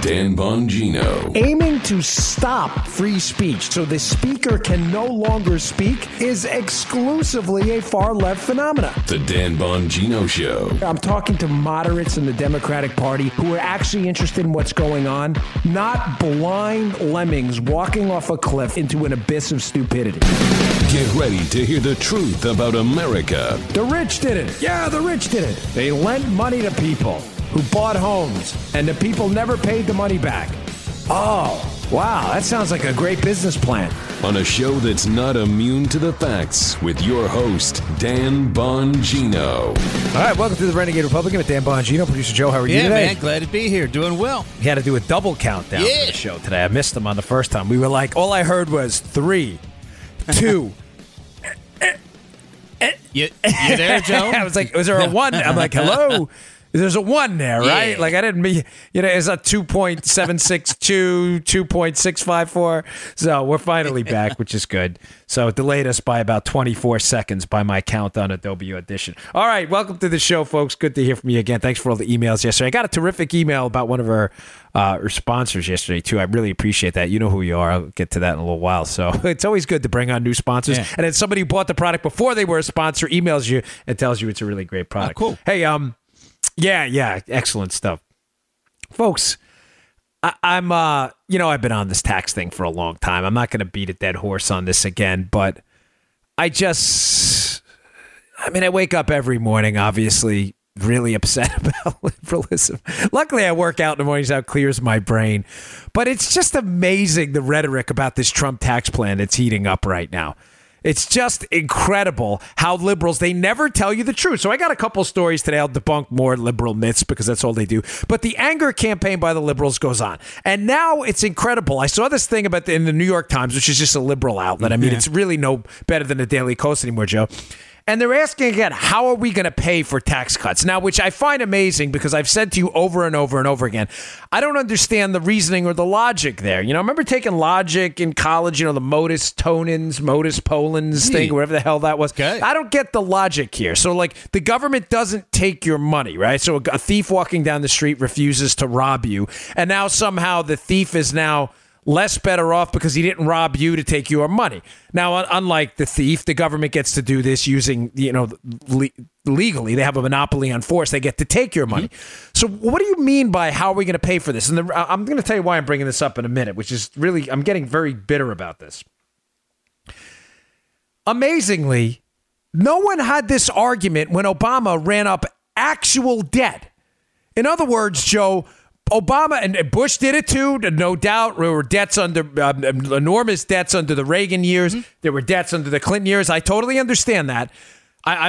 Dan Bongino. Aiming to stop free speech so the speaker can no longer speak is exclusively a far-left phenomenon. The Dan Bongino Show. I'm talking to moderates in the Democratic Party who are actually interested in what's going on, not blind lemmings walking off a cliff into an abyss of stupidity. Get ready to hear the truth about America. The rich did it. Yeah, the rich did it. They lent money to people who bought homes, and the people never paid the money back. Oh, wow, that sounds like a great business plan. On a show that's not immune to the facts, with your host, Dan Bongino. All right, welcome to the Renegade Republican with Dan Bongino. Producer Joe, how are you Yeah, today? man, glad to be here. Doing well. We had to do a double countdown for the show today. I missed them on the first time. We were like, all I heard was 3, 2. You there, Joe? I was like, was there a 1? I'm like, hello? There's a 1 there, right? Yeah. Like, I didn't mean, it's a 2.762, 2.654. So we're finally back, which is good. So it delayed us by about 24 seconds by my count on Adobe Audition. All right, welcome to the show, folks. Good to hear from you again. Thanks for all the emails yesterday. I got a terrific email about one of our sponsors yesterday, too. I really appreciate that. You know who you are. I'll get to that in a little while. So it's always good to bring on new sponsors. Yeah. And then somebody who bought the product before they were a sponsor emails you and tells you it's a really great product. Oh, cool. Hey, yeah, excellent stuff. Folks, I'm I've been on this tax thing for a long time. I'm not going to beat a dead horse on this again, but I wake up every morning, obviously, really upset about liberalism. Luckily, I work out in the mornings, how it clears my brain. But it's just amazing, the rhetoric about this Trump tax plan that's heating up right now. It's just incredible how liberals, they never tell you the truth. So I got a couple stories today. I'll debunk more liberal myths because that's all they do. But the anger campaign by the liberals goes on. And now it's incredible. I saw this thing about in the New York Times, which is just a liberal outlet. I mean, it's really no better than the Daily Kos anymore, Joe. And they're asking again, how are we going to pay for tax cuts? Now, which I find amazing because I've said to you over and over and over again, I don't understand the reasoning or the logic there. I remember taking logic in college, the modus ponens thing, whatever the hell that was. Okay. I don't get the logic here. So, the government doesn't take your money, right? So a thief walking down the street refuses to rob you. And now somehow the thief is now less better off because he didn't rob you to take your money. Now, unlike the thief, the government gets to do this using, legally. They have a monopoly on force. They get to take your money. So what do you mean by how are we going to pay for this? And I'm going to tell you why I'm bringing this up in a minute, which is really, I'm getting very bitter about this. Amazingly, no one had this argument when Obama ran up actual debt. In other words, Joe, Obama and Bush did it too, no doubt. There were debts under enormous debts under the Reagan years. There were debts under the Clinton years. I totally understand that. I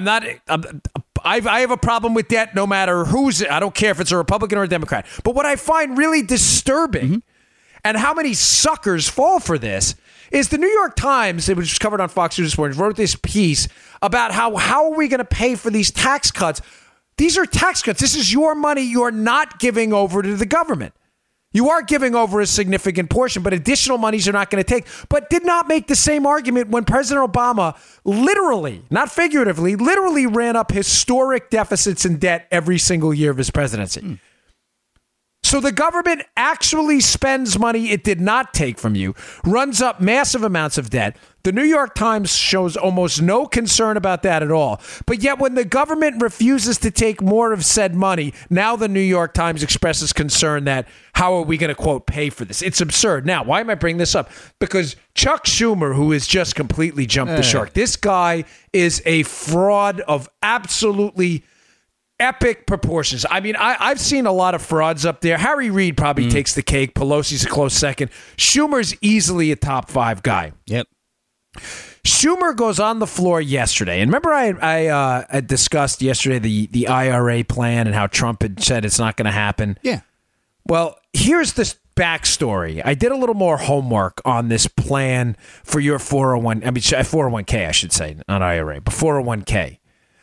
have a problem with debt no matter who's. I don't care if it's a Republican or a Democrat. But what I find really disturbing, and how many suckers fall for this, is the New York Times, it was covered on Fox News this morning, wrote this piece about how are we going to pay for these tax cuts. These are tax cuts. This is your money you're not giving over to the government. You are giving over a significant portion, but additional monies you're not going to take. But did not make the same argument when President Obama literally, not figuratively, literally ran up historic deficits in debt every single year of his presidency. So the government actually spends money it did not take from you, runs up massive amounts of debt. The New York Times shows almost no concern about that at all. But yet when the government refuses to take more of said money, now the New York Times expresses concern that how are we going to, quote, pay for this? It's absurd. Now, why am I bringing this up? Because Chuck Schumer, who has just completely jumped the shark, this guy is a fraud of absolutely epic proportions. I mean, I've seen a lot of frauds up there. Harry Reid probably takes the cake. Pelosi's a close second. Schumer's easily a top 5 guy. Yep. Schumer goes on the floor yesterday. And remember I discussed yesterday the IRA plan and how Trump had said it's not going to happen? Yeah. Well, here's this backstory. I did a little more homework on this plan for your 401k, I should say, not IRA, but 401k.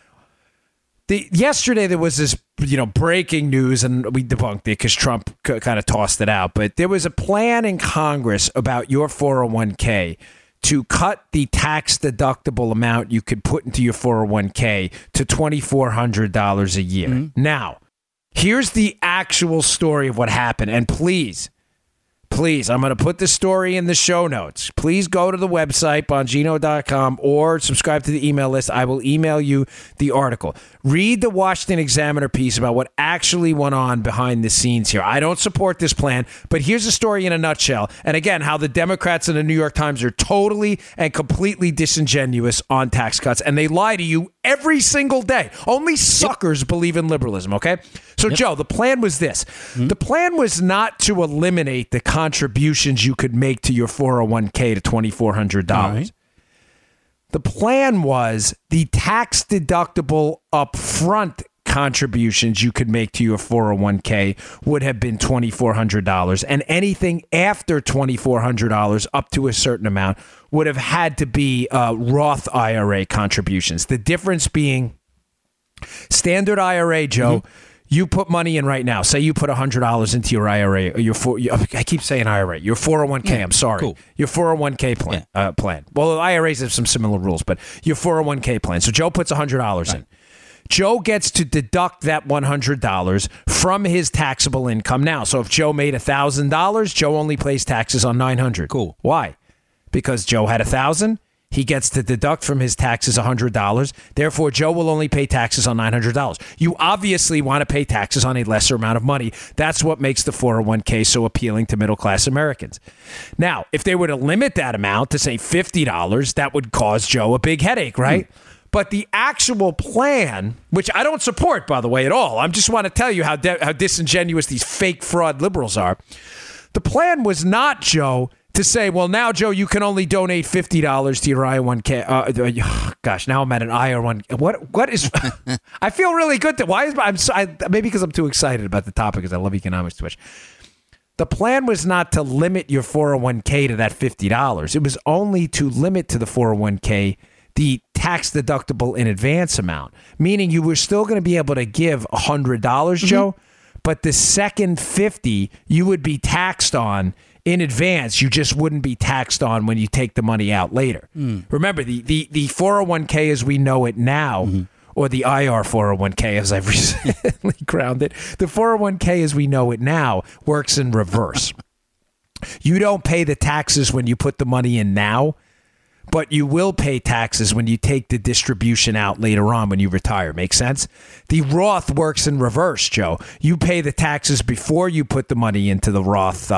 Yesterday there was this, breaking news, and we debunked it because Trump kind of tossed it out. But there was a plan in Congress about your 401k to cut the tax deductible amount you could put into your 401k to $2,400 a year. Now, Here's the actual story of what happened. And please, I'm going to put the story in the show notes. Please go to the website, Bongino.com, or subscribe to the email list. I will email you the article. Read the Washington Examiner piece about what actually went on behind the scenes here. I don't support this plan, but here's the story in a nutshell. And again, how the Democrats and the New York Times are totally and completely disingenuous on tax cuts. And they lie to you every single day. Only suckers believe in liberalism, okay? So, Joe, the plan was this. The plan was not to eliminate the contributions you could make to your 401k to $2,400. Right. The plan was the tax-deductible upfront contributions you could make to your 401k would have been $2,400, and anything after $2,400 up to a certain amount would have had to be Roth IRA contributions. The difference being standard IRA, Joe, you put money in right now. Say you put $100 into your IRA, or I keep saying IRA, your 401k. I'm sorry, cool. Your 401k plan. Plan. Well, the IRAs have some similar rules, but your 401k plan. So Joe puts $100 in. Joe gets to deduct that $100 from his taxable income now. So if Joe made $1,000, Joe only pays taxes on $900. Cool. Why? Because Joe had $1,000. He gets to deduct from his taxes $100. Therefore, Joe will only pay taxes on $900. You obviously want to pay taxes on a lesser amount of money. That's what makes the 401k so appealing to middle-class Americans. Now, if they were to limit that amount to, say, $50, that would cause Joe a big headache, right? But the actual plan, which I don't support, by the way, at all. I just want to tell you how disingenuous these fake fraud liberals are. The plan was not, Joe, to say, well, now, Joe, you can only donate $50 to your I-1K. Gosh, now I'm at an I-1K. What is... I feel really good. Why is... maybe because I'm too excited about the topic because I love economics too much. The plan was not to limit your 401k to that $50. It was only to limit to the 401k the tax deductible in advance amount, meaning you were still going to be able to give $100, Joe, but the second $50 you would be taxed on in advance. You just wouldn't be taxed on when you take the money out later. Remember, the 401k as we know it now, or the IR 401k as I've recently crowned it, the 401k as we know it now works in reverse. You don't pay the taxes when you put the money in now, but you will pay taxes when you take the distribution out later on when you retire. Make sense? The Roth works in reverse, Joe. You pay the taxes before you put the money into the Roth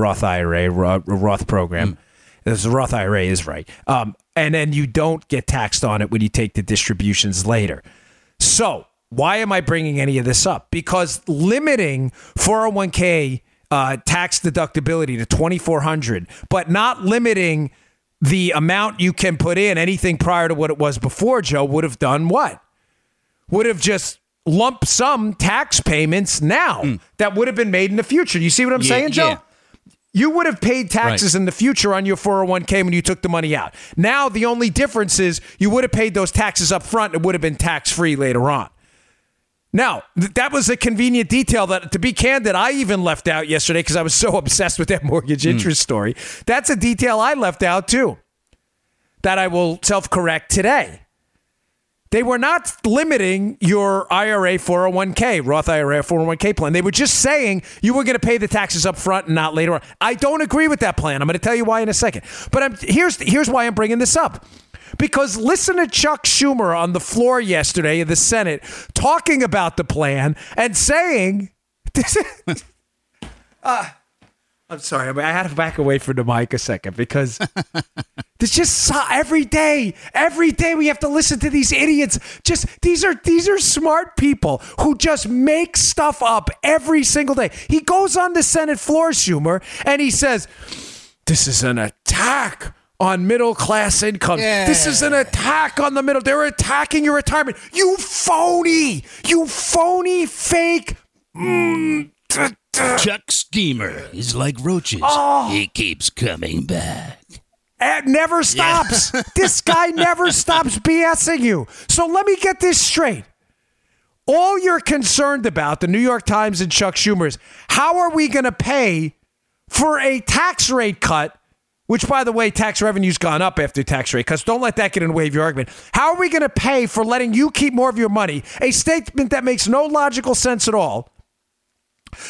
IRA, Roth program. The Roth IRA is right. And then you don't get taxed on it when you take the distributions later. So why am I bringing any of this up? Because limiting 401k tax deductibility to $2,400, but not limiting the amount you can put in, anything prior to what it was before, Joe, would have done what? Would have just lump sum tax payments now that would have been made in the future. You see what I'm saying, Joe? Yeah. You would have paid taxes in the future on your 401k when you took the money out. Now, the only difference is you would have paid those taxes up front. It would have been tax-free later on. Now, that was a convenient detail that, to be candid, I even left out yesterday because I was so obsessed with that mortgage interest story. That's a detail I left out, too, that I will self-correct today. They were not limiting your IRA 401k, Roth IRA 401k plan. They were just saying you were going to pay the taxes up front and not later on. I don't agree with that plan. I'm going to tell you why in a second. But here's why I'm bringing this up. Because listen to Chuck Schumer on the floor yesterday in the Senate talking about the plan and saying, I'm sorry, I had to back away from the mic a second because there's just every day we have to listen to these idiots. Just these are smart people who just make stuff up every single day. He goes on the Senate floor, Schumer, and he says, "This is an attack on middle-class income. Yeah. This is an attack on the middle. They're attacking your retirement. You phony fake." Chuck Schemer is like roaches. He keeps coming back. It never stops. Yeah. This guy never stops BSing you. So let me get this straight. All you're concerned about, the New York Times and Chuck Schumer, is how are we going to pay for a tax rate cut, which, by the way, tax revenue's gone up after tax rate cuts. Don't let that get in the way of your argument. How are we going to pay for letting you keep more of your money? A statement that makes no logical sense at all.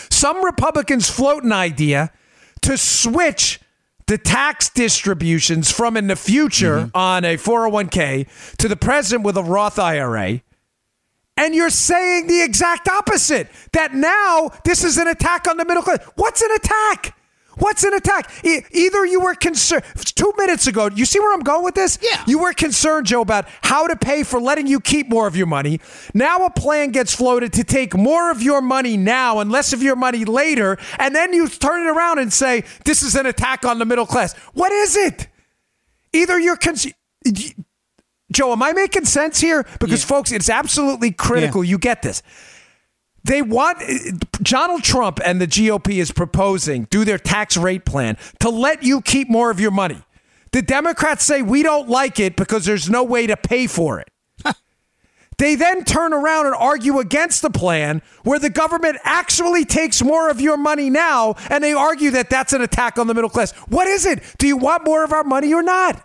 Some Republicans float an idea to switch the tax distributions from in the future on a 401k to the president with a Roth IRA. And you're saying the exact opposite, that now this is an attack on the middle class. What's an attack? What's an attack? Either you were concerned 2 minutes ago. You see where I'm going with this? Yeah. You were concerned, Joe, about how to pay for letting you keep more of your money. Now a plan gets floated to take more of your money now and less of your money later. And then you turn it around and say, this is an attack on the middle class. What is it? Either you're Joe, am I making sense here? Because, folks, it's absolutely critical you get this. They want Donald Trump and the GOP is proposing through their tax rate plan to let you keep more of your money. The Democrats say we don't like it because there's no way to pay for it. They then turn around and argue against the plan where the government actually takes more of your money now, and they argue that that's an attack on the middle class. What is it? Do you want more of our money or not?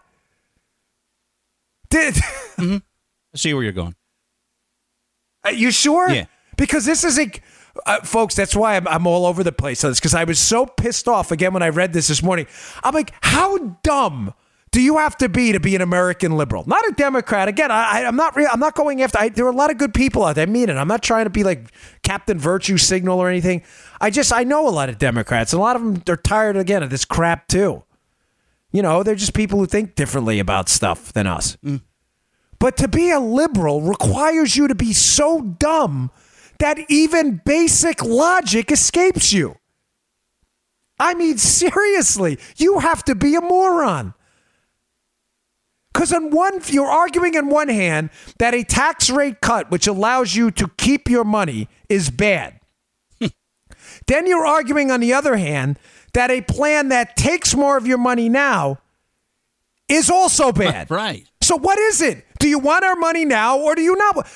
I see where you're going. You sure? Yeah. Because this is folks, that's why I'm all over the place on this, because I was so pissed off again when I read this morning. I'm like, how dumb do you have to be an American liberal? Not a Democrat. Again, I'm not going after. There are a lot of good people out there. I mean it. I'm not trying to be like Captain Virtue Signal or anything. I know a lot of Democrats, and a lot of them are tired again of this crap too. You know, they're just people who think differently about stuff than us. But to be a liberal requires you to be so dumb that even basic logic escapes you. I mean, seriously, you have to be a moron. Because you're arguing on one hand that a tax rate cut, which allows you to keep your money, is bad. Then you're arguing on the other hand that a plan that takes more of your money now is also bad. Right. So what is it? Do you want our money now or do you not?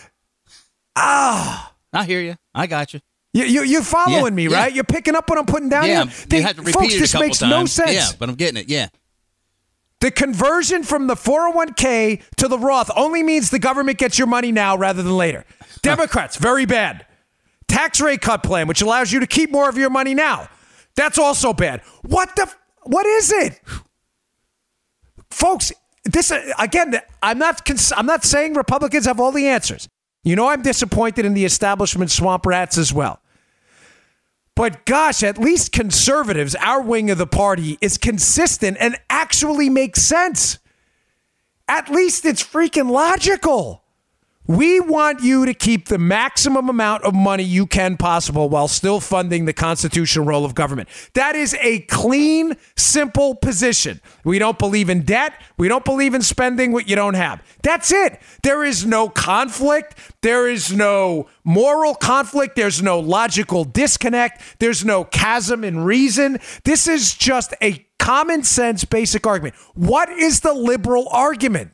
I hear you. I got you. You're following me, right? You're picking up what I'm putting down here? You have to repeat folks, it this a couple makes times. no sense. Yeah, but I'm getting it, yeah. The conversion from the 401k to the Roth only means the government gets your money now rather than later. Democrats, very bad. Tax rate cut plan, which allows you to keep more of your money now. That's also bad. What is it? Folks, this again, I'm not saying Republicans have all the answers. You know, I'm disappointed in the establishment swamp rats as well. But gosh, at least conservatives, our wing of the party, is consistent and actually makes sense. At least it's freaking logical. We want you to keep the maximum amount of money you can possible while still funding the constitutional role of government. That is a clean, simple position. We don't believe in debt. We don't believe in spending what you don't have. That's it. There is no conflict. There is no moral conflict. There's no logical disconnect. There's no chasm in reason. This is just a common sense basic argument. What is the liberal argument?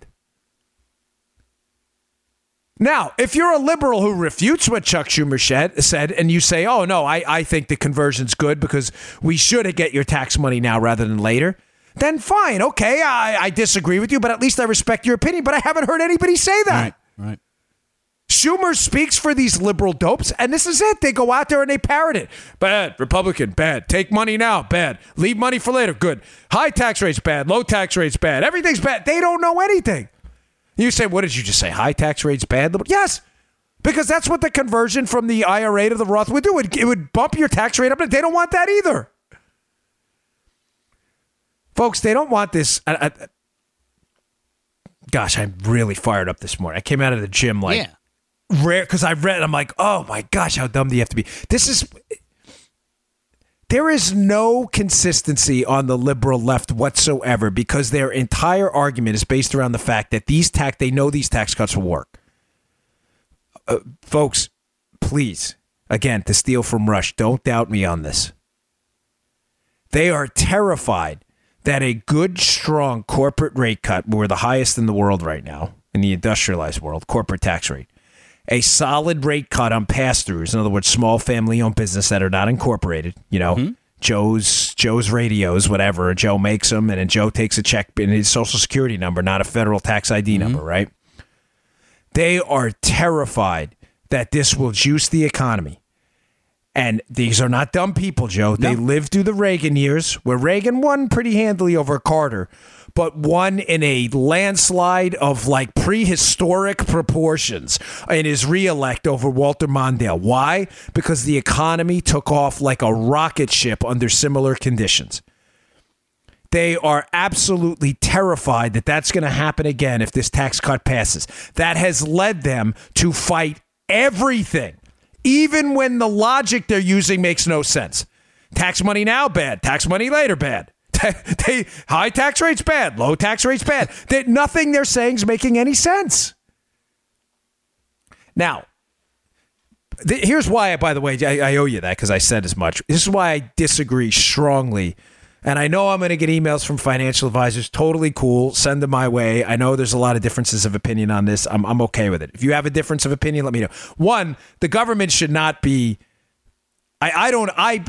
Now, if you're a liberal who refutes what Chuck Schumer said and you say, oh, no, I think the conversion's good because we should get your tax money now rather than later, then fine. Okay, I disagree with you, but at least I respect your opinion. But I haven't heard anybody say that. Right. Schumer speaks for these liberal dopes, and this is it. They go out there and they parrot it. Bad. Republican, bad. Take money now, bad. Leave money for later, good. High tax rates, bad. Low tax rates, bad. Everything's bad. They don't know anything. You say, what did you just say? High tax rates bad? Yes, because that's what the conversion from the IRA to the Roth would do. It would bump your tax rate up. They don't want that either. Folks, they don't want this. Gosh, I'm really fired up this morning. I came out of the gym rare because I read. I'm like, oh my gosh, how dumb do you have to be? There is no consistency on the liberal left whatsoever because their entire argument is based around the fact that they know these tax cuts will work. Folks, please, again, to steal from Rush, don't doubt me on this. They are terrified that a good, strong corporate rate cut, we're the highest in the world right now, in the industrialized world, corporate tax rate, a solid rate cut on pass-throughs, in other words, small family-owned business that are not incorporated, you know, Joe's radios, whatever, Joe makes them, and then Joe takes a check in his social security number, not a federal tax ID number, right? They are terrified that this will juice the economy. And these are not dumb people, Joe. They lived through the Reagan years, where Reagan won pretty handily over Carter, but won in a landslide of like prehistoric proportions in his reelect over Walter Mondale. Why? Because the economy took off like a rocket ship under similar conditions. They are absolutely terrified that that's going to happen again if this tax cut passes. That has led them to fight everything, even when the logic they're using makes no sense. Tax money now, bad. Tax money later, bad. High tax rates, bad. Low tax rates, bad. Nothing they're saying is making any sense. Now, here's why, by the way, I owe you that because I said as much. This is why I disagree strongly. And I know I'm going to get emails from financial advisors. Totally cool. Send them my way. I know there's a lot of differences of opinion on this. I'm okay with it. If you have a difference of opinion, let me know. One, the government should not be. I'm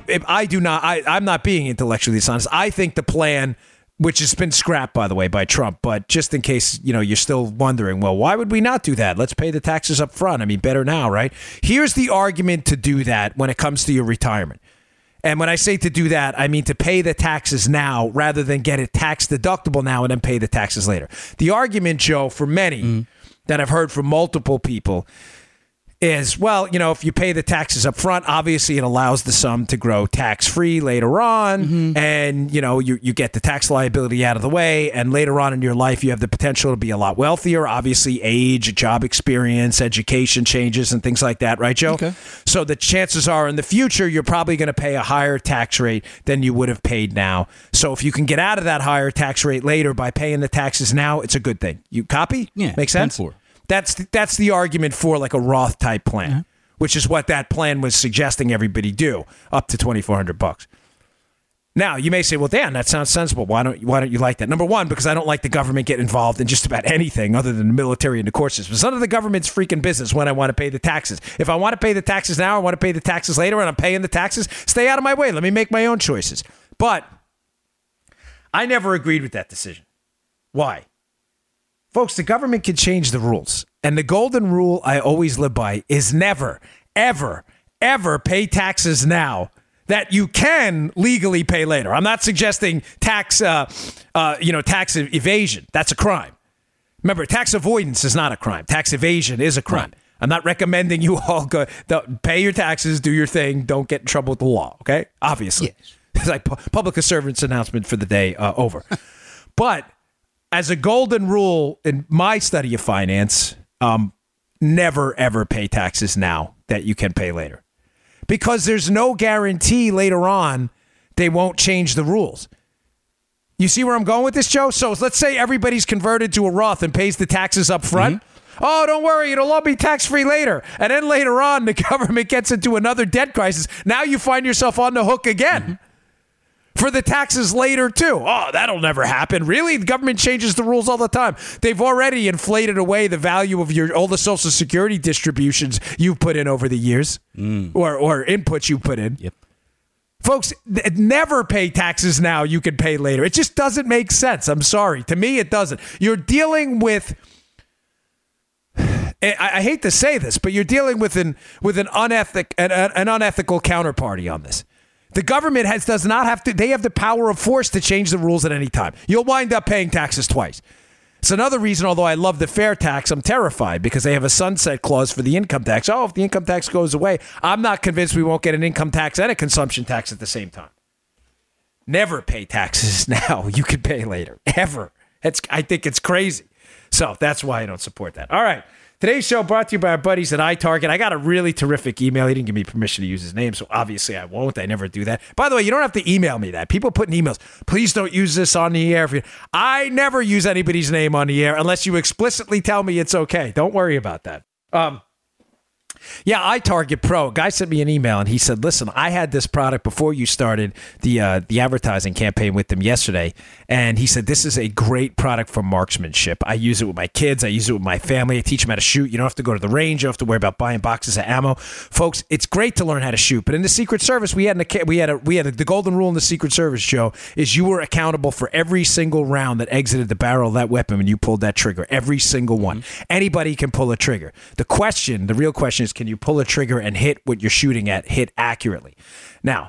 not being intellectually dishonest. I think the plan, which has been scrapped, by the way, by Trump, but just in case, you're still wondering, well, why would we not do that? Let's pay the taxes up front. I mean, better now, right? Here's the argument to do that when it comes to your retirement. And when I say to do that, I mean to pay the taxes now rather than get it tax deductible now and then pay the taxes later. The argument, Joe, for many that I've heard from multiple people is, well, if you pay the taxes up front, obviously it allows the sum to grow tax-free later on. And, you get the tax liability out of the way. And later on in your life, you have the potential to be a lot wealthier. Obviously, age, job experience, education changes and things like that. Right, Joe? Okay. So the chances are in the future, you're probably going to pay a higher tax rate than you would have paid now. So if you can get out of that higher tax rate later by paying the taxes now, it's a good thing. You copy? Yeah. Make sense? 10-4. That's the argument for like a Roth type plan, which is what that plan was suggesting everybody do, up to $2,400. Now you may say, well, Dan, that sounds sensible. Why don't you like that? Number one, because I don't like the government getting involved in just about anything other than the military and the court system. It's none of the government's freaking business when I want to pay the taxes. If I want to pay the taxes now, I want to pay the taxes later, and I'm paying the taxes, stay out of my way. Let me make my own choices. But I never agreed with that decision. Why? Folks, the government can change the rules. And the golden rule I always live by is never, ever, ever pay taxes now that you can legally pay later. I'm not suggesting tax evasion. That's a crime. Remember, tax avoidance is not a crime. Tax evasion is a crime. Right. I'm not recommending you all pay your taxes, do your thing, don't get in trouble with the law, okay? Obviously. Yes. It's like public servant's announcement for the day over. But as a golden rule in my study of finance, never, ever pay taxes now that you can pay later. Because there's no guarantee later on they won't change the rules. You see where I'm going with this, Joe? So let's say everybody's converted to a Roth and pays the taxes up front. Oh, don't worry, it'll all be tax-free later. And then later on, the government gets into another debt crisis. Now you find yourself on the hook again. For the taxes later, too. Oh, that'll never happen. Really? The government changes the rules all the time. They've already inflated away the value of all the Social Security distributions you've put in over the years or inputs you put in. Yep. Folks, never pay taxes now. You can pay later. It just doesn't make sense. I'm sorry. To me, it doesn't. You're dealing with... I hate to say this, but you're dealing with an unethical counterparty on this. The government does not have to. They have the power of force to change the rules at any time. You'll wind up paying taxes twice. It's another reason, although I love the fair tax, I'm terrified because they have a sunset clause for the income tax. Oh, if the income tax goes away, I'm not convinced we won't get an income tax and a consumption tax at the same time. Never pay taxes now. You can pay later. Ever. I think it's crazy. So that's why I don't support that. All right. Today's show brought to you by our buddies at iTarget. I got a really terrific email. He didn't give me permission to use his name, so obviously I won't. I never do that. By the way, you don't have to email me that. People put in emails, please don't use this on the air. I never use anybody's name on the air unless you explicitly tell me it's okay. Don't worry about that. Yeah, iTarget Pro. A guy sent me an email and he said, listen, I had this product before you started the advertising campaign with them yesterday. And he said, this is a great product for marksmanship. I use it with my kids. I use it with my family. I teach them how to shoot. You don't have to go to the range. You don't have to worry about buying boxes of ammo. Folks, it's great to learn how to shoot. But in the Secret Service, the golden rule in the Secret Service, Joe, is you were accountable for every single round that exited the barrel of that weapon when you pulled that trigger. Every single one. Anybody can pull a trigger. The real question is, can you pull a trigger and hit what you're shooting at, hit accurately? Now,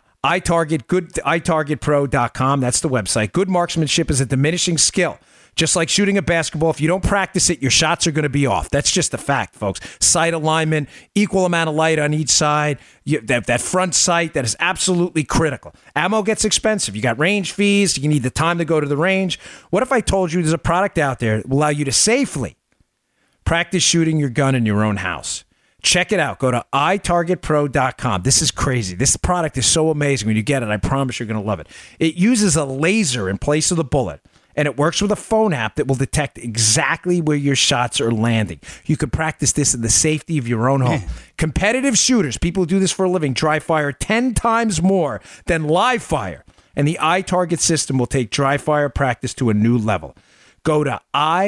iTargetPro.com, that's the website. Good marksmanship is a diminishing skill. Just like shooting a basketball, if you don't practice it, your shots are going to be off. That's just a fact, folks. Sight alignment, equal amount of light on each side, that front sight, that is absolutely critical. Ammo gets expensive. You got range fees. You need the time to go to the range. What if I told you there's a product out there that will allow you to safely practice shooting your gun in your own house? Check it out. Go to iTargetPro.com. This is crazy. This product is so amazing. When you get it, I promise you're going to love it. It uses a laser in place of the bullet, and it works with a phone app that will detect exactly where your shots are landing. You can practice this in the safety of your own home. Competitive shooters, people who do this for a living, dry fire 10 times more than live fire. And the iTarget system will take dry fire practice to a new level. Go to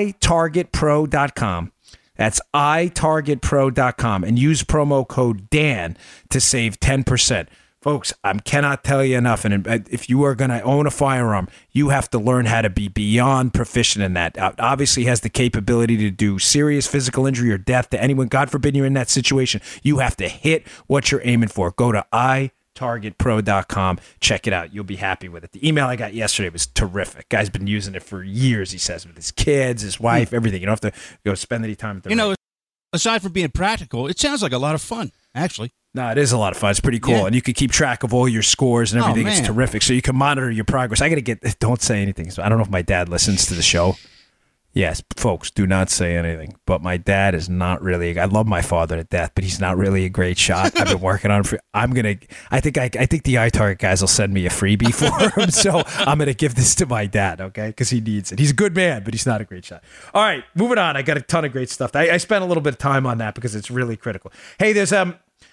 iTargetPro.com. That's iTargetPro.com and use promo code Dan to save 10%. Folks, I cannot tell you enough. And if you are going to own a firearm, you have to learn how to be beyond proficient in that. Obviously, has the capability to do serious physical injury or death to anyone. God forbid you're in that situation. You have to hit what you're aiming for. Go to iTargetPro.com. Check it out. You'll be happy with it. The email I got yesterday was terrific. Guy's been using it for years, he says, with his kids, his wife, everything. You don't have to go spend any time at the range. Aside from being practical, it sounds like a lot of fun, actually. No, it is a lot of fun. It's pretty cool. Yeah. And you can keep track of all your scores and everything. It's terrific. So you can monitor your progress. Don't say anything. So I don't know if my dad listens to the show. Yes, folks, do not say anything. But my dad is not really, I love my father to death, but he's not really a great shot. I've been working on it I think the iTarget guys will send me a freebie for him. So I'm going to give this to my dad, okay? Because he needs it. He's a good man, but he's not a great shot. All right, moving on. I got a ton of great stuff. I spent a little bit of time on that because it's really critical. Hey, there's a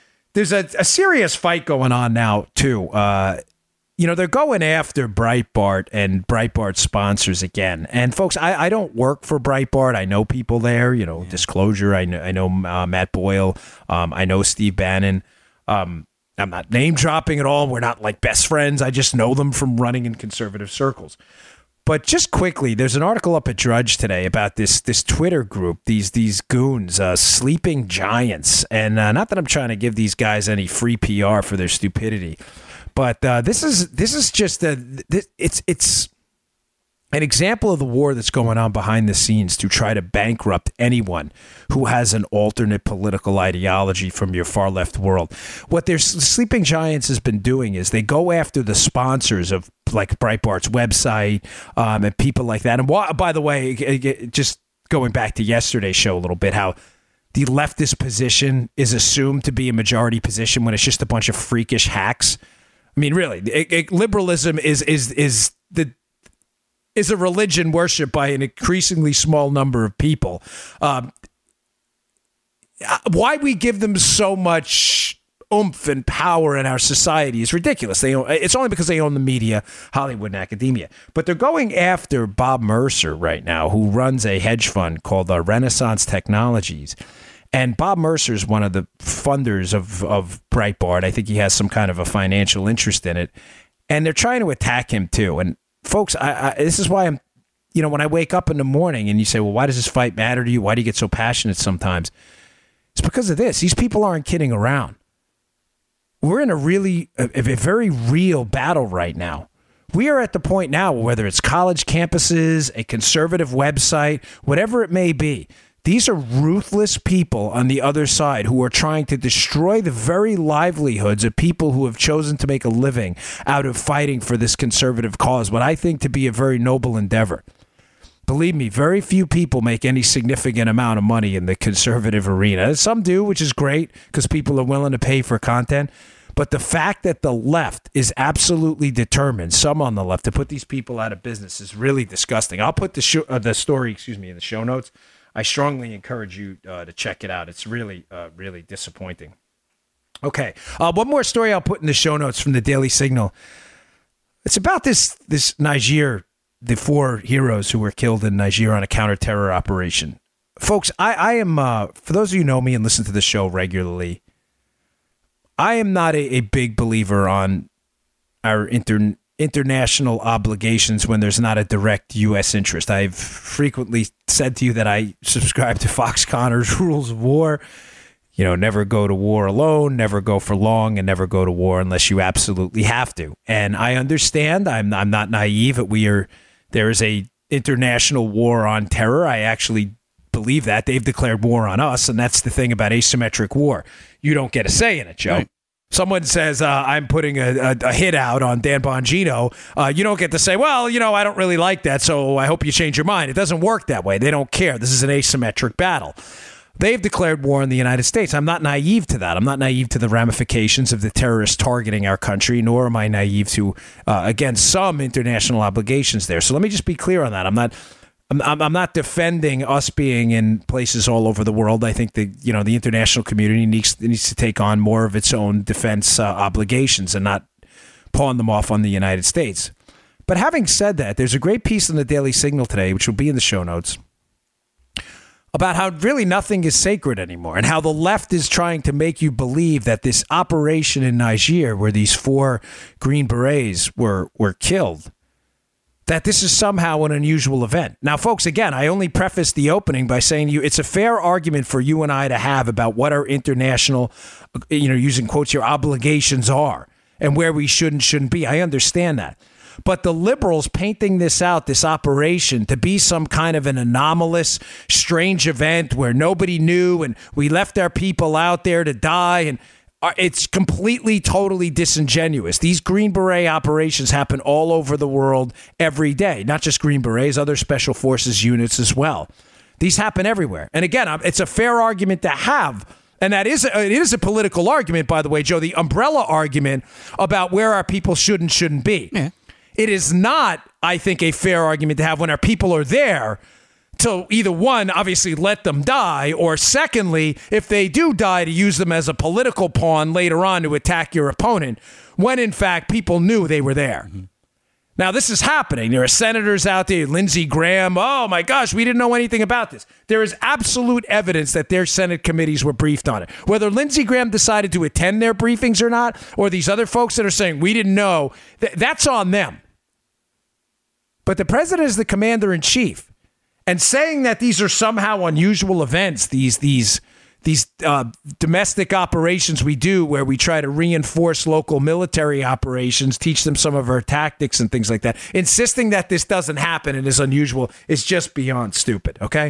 serious fight going on now, too. They're going after Breitbart and Breitbart sponsors again. And, folks, I don't work for Breitbart. I know people there, disclosure. I know Matt Boyle. I know Steve Bannon. I'm not name-dropping at all. We're not, like, best friends. I just know them from running in conservative circles. But just quickly, there's an article up at Drudge today about this Twitter group, these goons, Sleeping Giants. And not that I'm trying to give these guys any free PR for their stupidity, but this is just it's an example of the war that's going on behind the scenes to try to bankrupt anyone who has an alternate political ideology from your far left world. What their Sleeping Giants has been doing is they go after the sponsors of like Breitbart's website and people like that. And by the way, just going back to yesterday's show a little bit, how the leftist position is assumed to be a majority position when it's just a bunch of freakish hacks. I mean, really, liberalism is a religion worshipped by an increasingly small number of people. Why we give them so much oomph and power in our society is ridiculous. It's only because they own the media, Hollywood, and academia. But they're going after Bob Mercer right now, who runs a hedge fund called Renaissance Technologies. And Bob Mercer is one of the funders of Breitbart. I think he has some kind of a financial interest in it. And they're trying to attack him, too. And folks, this is why I'm, when I wake up in the morning and you say, well, why does this fight matter to you? Why do you get so passionate sometimes? It's because of this. These people aren't kidding around. We're in a very real battle right now. We are at the point now, whether it's college campuses, a conservative website, whatever it may be, these are ruthless people on the other side who are trying to destroy the very livelihoods of people who have chosen to make a living out of fighting for this conservative cause, what I think to be a very noble endeavor. Believe me, very few people make any significant amount of money in the conservative arena. Some do, which is great because people are willing to pay for content. But the fact that the left is absolutely determined, some on the left, to put these people out of business is really disgusting. I'll put the story in the show notes. I strongly encourage you to check it out. It's really, really disappointing. Okay, one more story I'll put in the show notes from the Daily Signal. It's about this Niger, the 4 heroes who were killed in Niger on a counter-terror operation. Folks, I am, for those of you who know me and listen to the show regularly, I am not a big believer on our international obligations when there's not a direct U.S. interest. I've frequently said to you that I subscribe to Fox Connor's Rules of War. never go to war alone, never go for long, and never go to war unless you absolutely have to. And I understand. I'm not naive. There is a international war on terror. I actually believe that. They've declared war on us, and that's the thing about asymmetric war. You don't get a say in it, Joe. Right. Someone says, I'm putting a hit out on Dan Bongino. You don't get to say, well, I don't really like that, so I hope you change your mind. It doesn't work that way. They don't care. This is an asymmetric battle. They've declared war on the United States. I'm not naive to that. I'm not naive to the ramifications of the terrorists targeting our country, nor am I naive to, again, some international obligations there. So let me just be clear on that. I'm not defending us being in places all over the world. I think the international community needs to take on more of its own defense obligations and not pawn them off on the United States. But having said that, there's a great piece in the Daily Signal today, which will be in the show notes, about how really nothing is sacred anymore and how the left is trying to make you believe that this operation in Niger, where these 4 Green Berets were killed, that this is somehow an unusual event. Now, folks, again, I only prefaced the opening by saying to you it's a fair argument for you and I to have about what our international, using quotes here, obligations are and where we should and shouldn't be. I understand that. But the liberals painting this out, this operation, to be some kind of an anomalous, strange event where nobody knew and we left our people out there to die, and it's completely, totally disingenuous. These Green Beret operations happen all over the world every day, not just Green Berets, other special forces units as well. These happen everywhere. And again, it's a fair argument to have. And it is a political argument, by the way, Joe, the umbrella argument about where our people should and shouldn't be. Yeah. It is not, I think, a fair argument to have when our people are there to either, one, obviously let them die, or secondly, if they do die, to use them as a political pawn later on to attack your opponent, when in fact people knew they were there. Mm-hmm. Now, this is happening. There are senators out there, Lindsey Graham. Oh, my gosh, we didn't know anything about this. There is absolute evidence that their Senate committees were briefed on it. Whether Lindsey Graham decided to attend their briefings or not, or these other folks that are saying, we didn't know, that's on them. But the president is the commander-in-chief. And saying that these are somehow unusual events, these domestic operations we do where we try to reinforce local military operations, teach them some of our tactics and things like that, insisting that this doesn't happen and is unusual is just beyond stupid, okay?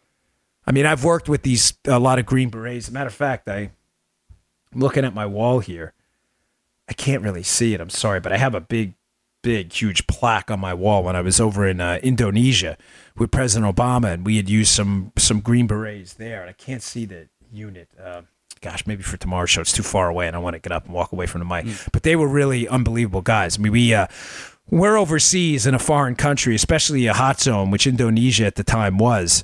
I mean, I've worked with a lot of Green Berets. As a matter of fact, I'm looking at my wall here. I can't really see it. I'm sorry, but I have a big, huge plaque on my wall when I was over in Indonesia with President Obama, and we had used some Green Berets there. And I can't see the unit. Gosh, maybe for tomorrow's show, it's too far away, and I want to get up and walk away from the mic. But they were really unbelievable guys. I mean, we're overseas in a foreign country, especially a hot zone, which Indonesia at the time was.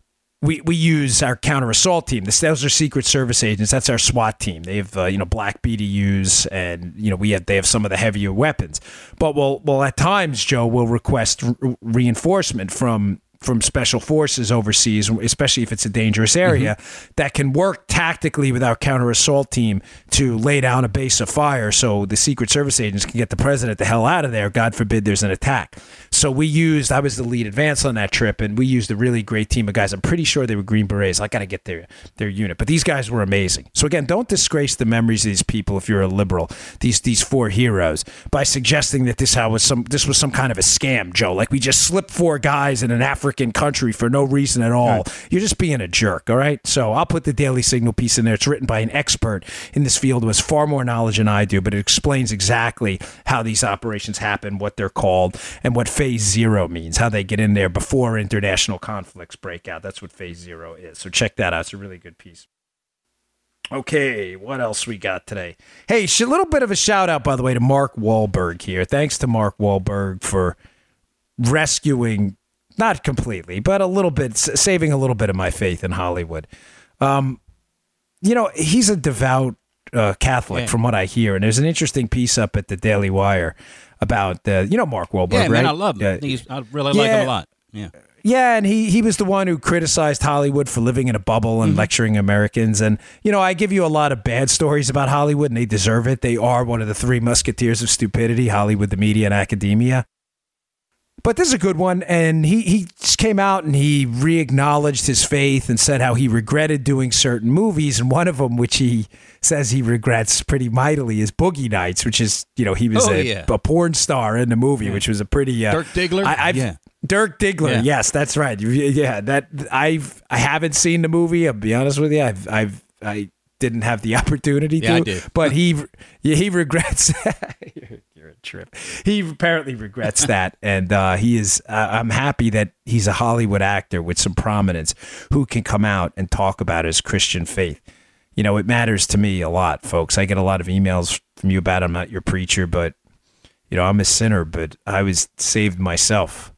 We use our counter-assault team. Those are Secret Service agents. That's our SWAT team. They have black BDUs, and they have some of the heavier weapons. But we'll at times, Joe, will request reinforcement from special forces overseas, especially if it's a dangerous area, that can work tactically with our counter-assault team to lay down a base of fire so the Secret Service agents can get the president the hell out of there. God forbid there's an attack. So I was the lead advance on that trip, and we used a really great team of guys. I'm pretty sure they were Green Berets. I got to get their unit. But these guys were amazing. So again, don't disgrace the memories of these people if you're a liberal, these 4 heroes, by suggesting that this was some kind of a scam, Joe. Like we just slipped 4 guys in an African country for no reason at all. Right. You're just being a jerk, all right? So I'll put the Daily Signal piece in there. It's written by an expert in this field who has far more knowledge than I do, but it explains exactly how these operations happen, what they're called, and what Phase 0 means, how they get in there before international conflicts break out. That's what Phase 0 is. So check that out. It's a really good piece. Okay, what else we got today? Hey, a little bit of a shout out, by the way, to Mark Wahlberg here. Thanks to Mark Wahlberg for rescuing, not completely, but a little bit, saving a little bit of my faith in Hollywood. He's a devout Catholic, from what I hear, and there's an interesting piece up at the Daily Wire about Mark Wahlberg, right? Man, I love him. I really like him a lot. Yeah. Yeah, and he was the one who criticized Hollywood for living in a bubble and lecturing Americans. And, I give you a lot of bad stories about Hollywood, and they deserve it. They are one of the 3 musketeers of stupidity, Hollywood, the media, and academia. But this is a good one, and he just came out and he re-acknowledged his faith and said how he regretted doing certain movies, and one of them, which he says he regrets pretty mightily, is Boogie Nights, which is, he was a porn star in the movie, which was a pretty... Dirk Diggler? Dirk Diggler, yes, that's right. Yeah, that I haven't seen the movie, I'll be honest with you. I didn't have the opportunity to. I did. But he regrets... You're a trip. He apparently regrets that, and he is. I'm happy that he's a Hollywood actor with some prominence who can come out and talk about his Christian faith. It matters to me a lot, folks. I get a lot of emails from you about I'm not your preacher, but I'm a sinner, but I was saved myself.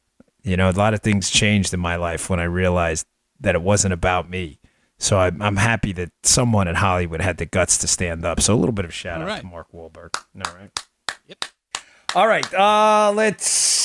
A lot of things changed in my life when I realized that it wasn't about me. So I'm happy that someone in Hollywood had the guts to stand up. So a little bit of a shout out to Mark Wahlberg. All right. Yep. All right. Let's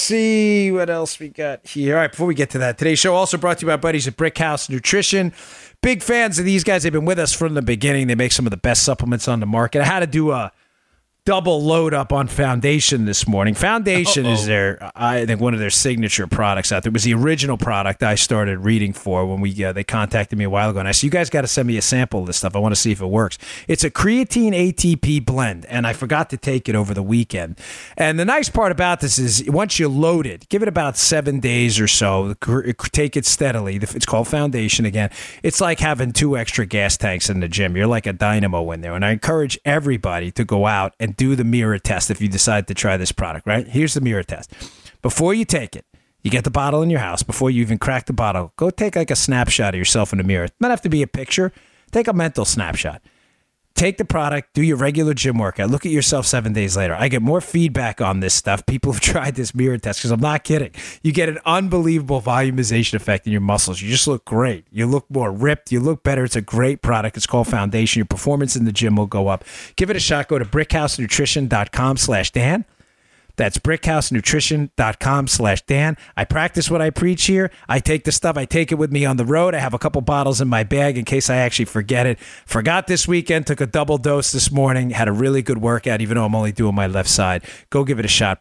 see what else we got here. All right. Before we get to that, today's show also brought to you by buddies at Brick House Nutrition. Big fans of these guys. They've been with us from the beginning. They make some of the best supplements on the market. I had to do a double load up on Foundation this morning. Foundation is I think one of their signature products out there. It was the original product I started reading for when they contacted me a while ago. And I said, you guys got to send me a sample of this stuff. I want to see if it works. It's a creatine ATP blend, and I forgot to take it over the weekend. And the nice part about this is once you load it, give it about 7 days or so. Take it steadily. It's called Foundation again. It's like having 2 extra gas tanks in the gym. You're like a dynamo in there. And I encourage everybody to go out and do the mirror test if you decide to try this product, right? Here's the mirror test. Before you take it, you get the bottle in your house. Before you even crack the bottle, go take like a snapshot of yourself in the mirror. It doesn't have to be a picture. Take a mental snapshot. Take the product, do your regular gym workout. Look at yourself 7 days later. I get more feedback on this stuff. People have tried this mirror test because I'm not kidding. You get an unbelievable volumization effect in your muscles. You just look great. You look more ripped. You look better. It's a great product. It's called Foundation. Your performance in the gym will go up. Give it a shot. Go to brickhousenutrition.com/Dan. That's brickhousenutrition.com/Dan. I practice what I preach here. I take the stuff. I take it with me on the road. I have a couple bottles in my bag in case I actually forget it. Forgot this weekend. Took a double dose this morning. Had a really good workout, even though I'm only doing my left side. Go give it a shot.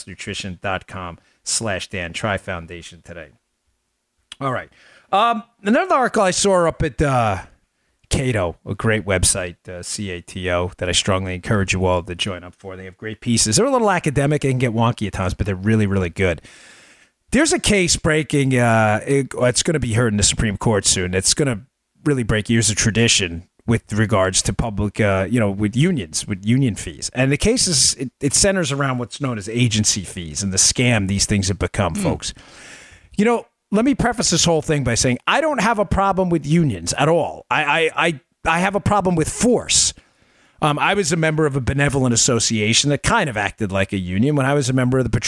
brickhousenutrition.com/Dan. Try Foundation today. All right. Another article I saw up at Cato, a great website, CATO, that I strongly encourage you all to join up for. They have great pieces. They're a little academic and can get wonky at times, but they're really, really good. There's a case breaking. It's going to be heard in the Supreme Court soon. It's going to really break years of tradition with regards to public, with unions, with union fees. And the case is, it centers around what's known as agency fees and the scam these things have become, folks. Let me preface this whole thing by saying I don't have a problem with unions at all. I have a problem with force. I was a member of a benevolent association that kind of acted like a union when I was a member of the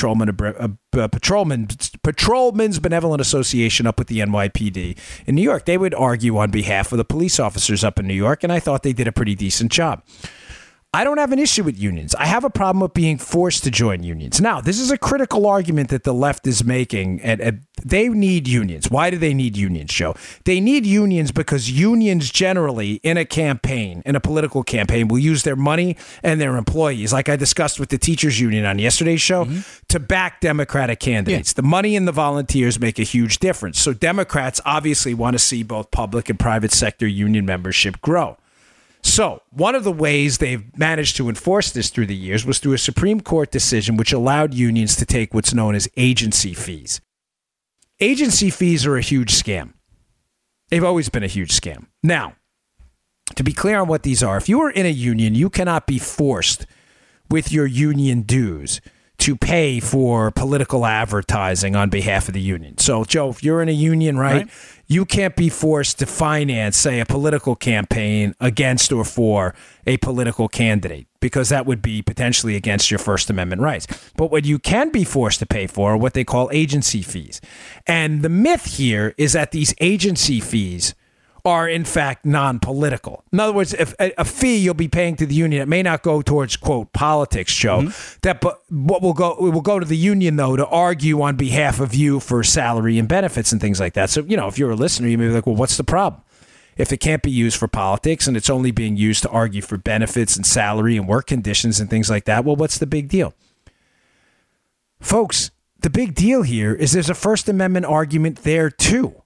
Patrolmen's Benevolent Association up with the NYPD in New York. They would argue on behalf of the police officers up in New York, and I thought they did a pretty decent job. I don't have an issue with unions. I have a problem with being forced to join unions. Now, this is a critical argument that the left is making, and they need unions. Why do they need unions, Joe? They need unions because unions generally in a campaign, in a political campaign, will use their money and their employees, like I discussed with the teachers union on yesterday's show, to back Democratic candidates. Yeah. The money and the volunteers make a huge difference. So Democrats obviously want to see both public and private sector union membership grow. So one of the ways they've managed to enforce this through the years was through a Supreme Court decision which allowed unions to take what's known as agency fees. Agency fees are a huge scam. They've always been a huge scam. Now, to be clear on what these are, if you are in a union, you cannot be forced with your union dues to pay for political advertising on behalf of the union. So, Joe, if you're in a union, right, you can't be forced to finance, say, a political campaign against or for a political candidate, because that would be potentially against your First Amendment rights. But what you can be forced to pay for are what they call agency fees. And the myth here is that these agency fees are in fact non-political. In other words, if a fee you'll be paying to the union, it may not go towards, quote, politics, Joe. But what will go to the union, though, to argue on behalf of you for salary and benefits and things like that. So, if you're a listener, you may be like, well, what's the problem? If it can't be used for politics and it's only being used to argue for benefits and salary and work conditions and things like that, well, what's the big deal? Folks, the big deal here is there's a First Amendment argument there too.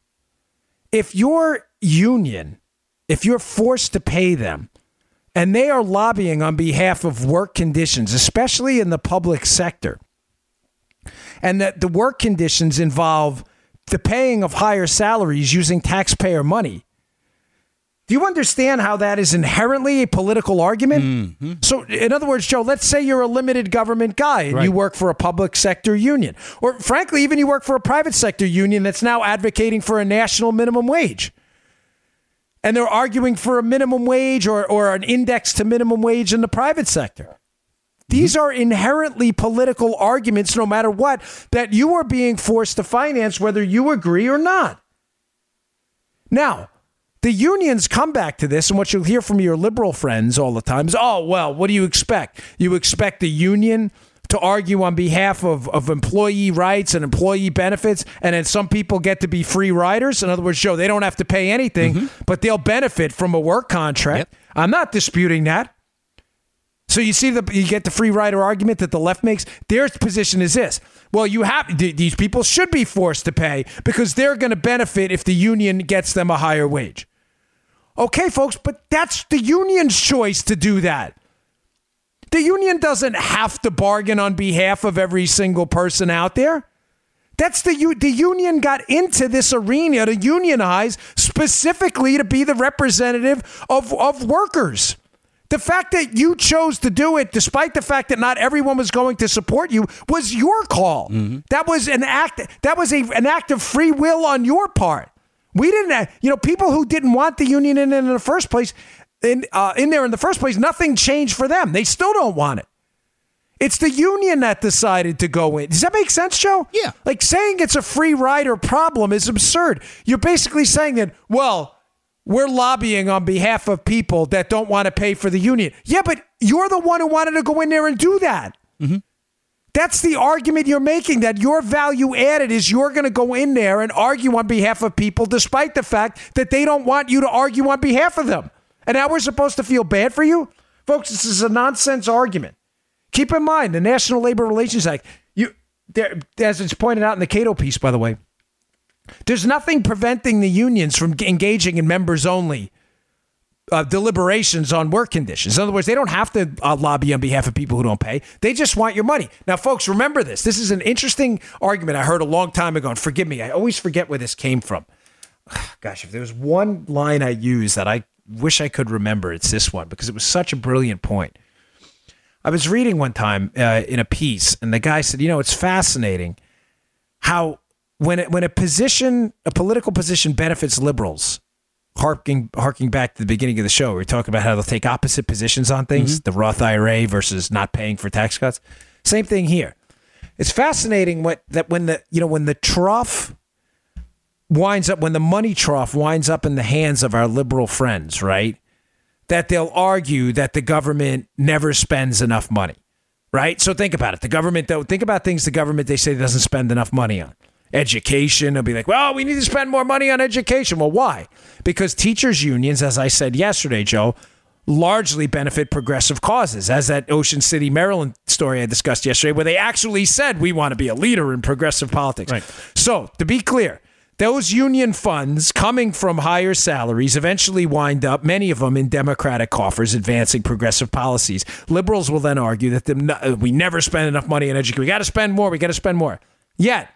If your union, if you're forced to pay them, and they are lobbying on behalf of work conditions, especially in the public sector, and that the work conditions involve the paying of higher salaries using taxpayer money, do you understand how that is inherently a political argument? Mm-hmm. So, in other words, Joe, let's say you're a limited government guy and you work for a public sector union. Or, frankly, even you work for a private sector union that's now advocating for a national minimum wage. And they're arguing for a minimum wage or an index to minimum wage in the private sector. These are inherently political arguments, no matter what, that you are being forced to finance whether you agree or not. Now, the unions come back to this, and what you'll hear from your liberal friends all the time is, oh, well, what do you expect? You expect the union to argue on behalf of employee rights and employee benefits, and then some people get to be free riders? In other words, Joe, they don't have to pay anything, but they'll benefit from a work contract. Yep. I'm not disputing that. So you see, you get the free rider argument that the left makes. Their position is this. Well, these people should be forced to pay because they're going to benefit if the union gets them a higher wage. Okay, folks, but that's the union's choice to do that. The union doesn't have to bargain on behalf of every single person out there. That's the union got into this arena to unionize specifically to be the representative of workers. The fact that you chose to do it, despite the fact that not everyone was going to support you, was your call. Mm-hmm. That was an act. That was an act of free will on your part. We didn't, people who didn't want the union in the first place, in there in the first place, nothing changed for them. They still don't want it. It's the union that decided to go in. Does that make sense, Joe? Yeah. Like saying it's a free rider problem is absurd. You're basically saying that, well, we're lobbying on behalf of people that don't want to pay for the union. Yeah, but you're the one who wanted to go in there and do that. Mm-hmm. That's the argument you're making, that your value added is you're going to go in there and argue on behalf of people despite the fact that they don't want you to argue on behalf of them. And now we're supposed to feel bad for you? Folks, this is a nonsense argument. Keep in mind, the National Labor Relations Act, as it's pointed out in the Cato piece, by the way, there's nothing preventing the unions from engaging in members-only deliberations on work conditions. In other words, they don't have to lobby on behalf of people who don't pay. They just want your money. Now, folks, remember this. This is an interesting argument I heard a long time ago, and forgive me, I always forget where this came from. Gosh, if there was one line I used that I wish I could remember, it's this one, because it was such a brilliant point. I was reading one time in a piece, and the guy said, it's fascinating how when a political position benefits liberals, harking back to the beginning of the show, we were talking about how they'll take opposite positions on things, the Roth IRA versus not paying for tax cuts. Same thing here. It's fascinating when the trough winds up, when the money trough winds up in the hands of our liberal friends, right? That they'll argue that the government never spends enough money, right? So think about it. Think about things the government, they say, doesn't spend enough money on. Education, they'll be like, well, we need to spend more money on education. Well, why? Because teachers' unions, as I said yesterday, Joe, largely benefit progressive causes, as that Ocean City, Maryland story I discussed yesterday, where they actually said we want to be a leader in progressive politics. Right. So, to be clear, those union funds coming from higher salaries eventually wind up, many of them, in Democratic coffers advancing progressive policies. Liberals will then argue that we never spend enough money on education. We got to spend more. Yet,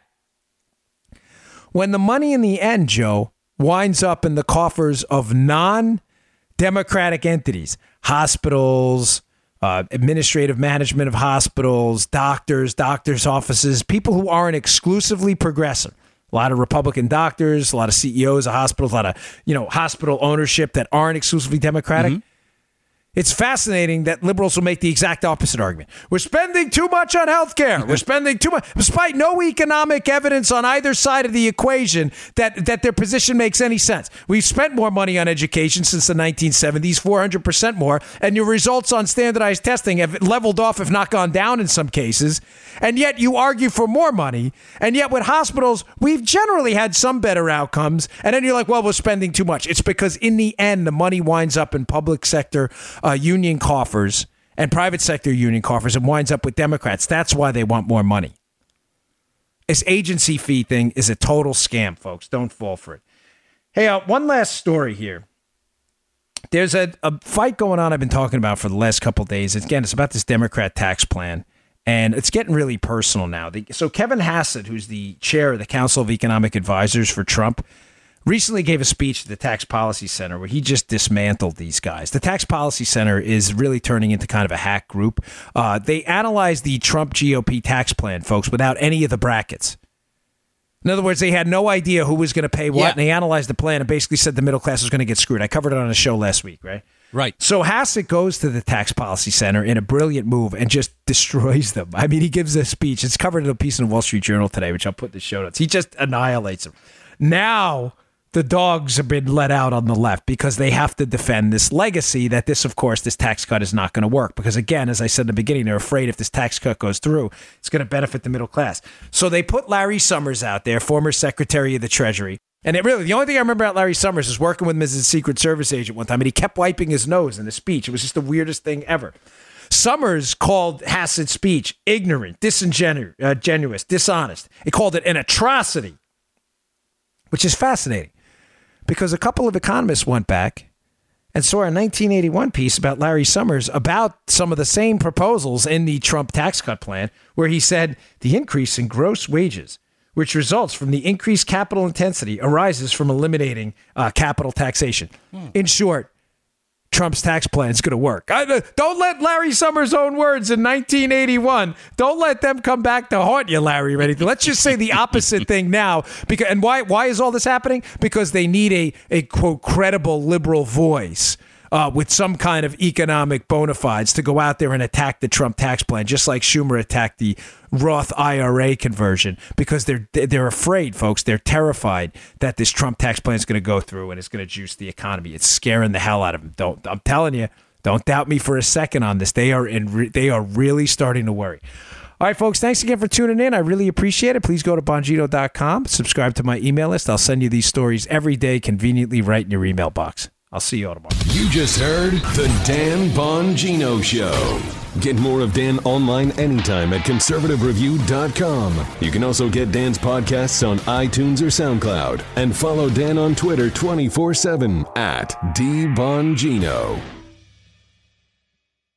when the money in the end, Joe, winds up in the coffers of non-democratic entities, hospitals, administrative management of hospitals, doctors' offices, people who aren't exclusively progressive. A lot of Republican doctors, a lot of CEOs of hospitals, a lot of, hospital ownership that aren't exclusively Democratic. Mm-hmm. It's fascinating that liberals will make the exact opposite argument. We're spending too much on healthcare. We're spending too much, despite no economic evidence on either side of the equation that their position makes any sense. We've spent more money on education since the 1970s, 400% more, and your results on standardized testing have leveled off, if not gone down in some cases. And yet you argue for more money. And yet with hospitals, we've generally had some better outcomes. And then you're like, well, we're spending too much. It's because in the end, the money winds up in public sector union coffers and private sector union coffers and winds up with Democrats. That's why they want more money. This agency fee thing is a total scam, folks. Don't fall for it. Hey, one last story here. There's a fight going on I've been talking about for the last couple of days. Again, it's about this Democrat tax plan, and it's getting really personal now. So Kevin Hassett, who's the chair of the Council of Economic Advisors for Trump, recently gave a speech at the Tax Policy Center where he just dismantled these guys. The Tax Policy Center is really turning into kind of a hack group. They analyzed the Trump GOP tax plan, folks, without any of the brackets. In other words, they had no idea who was going to pay what, and they analyzed the plan and basically said the middle class was going to get screwed. I covered it on a show last week, right? Right. So Hassett goes to the Tax Policy Center in a brilliant move and just destroys them. I mean, he gives a speech. It's covered in a piece in the Wall Street Journal today, which I'll put in the show notes. He just annihilates them. Now the dogs have been let out on the left because they have to defend this legacy that this tax cut is not going to work. Because again, as I said in the beginning, they're afraid if this tax cut goes through, it's going to benefit the middle class. So they put Larry Summers out there, former Secretary of the Treasury. And the only thing I remember about Larry Summers is working with him as a Secret Service agent one time, and he kept wiping his nose in a speech. It was just the weirdest thing ever. Summers called Hassett's speech ignorant, disingenuous, dishonest. He called it an atrocity, which is fascinating. Because a couple of economists went back and saw a 1981 piece about Larry Summers about some of the same proposals in the Trump tax cut plan, where he said the increase in gross wages, which results from the increased capital intensity, arises from eliminating capital taxation. In short, Trump's tax plan is going to work. Don't let Larry Summers' own words in 1981. Don't let them come back to haunt you, Larry. Or anything. Let's just say the opposite thing now. And why is all this happening? Because they need a quote credible liberal voice with some kind of economic bona fides to go out there and attack the Trump tax plan, just like Schumer attacked the Roth IRA conversion, because they're afraid, folks. They're terrified that this Trump tax plan is going to go through and it's going to juice the economy. It's scaring the hell out of them. I'm telling you, don't doubt me for a second on this. They are really starting to worry. All right, folks, thanks again for tuning in. I really appreciate it. Please go to Bongino.com, subscribe to my email list. I'll send you these stories every day, conveniently right in your email box. I'll see you all tomorrow. You just heard The Dan Bongino Show. Get more of Dan online anytime at conservativereview.com. You can also get Dan's podcasts on iTunes or SoundCloud. And follow Dan on Twitter 24/7 at DBongino.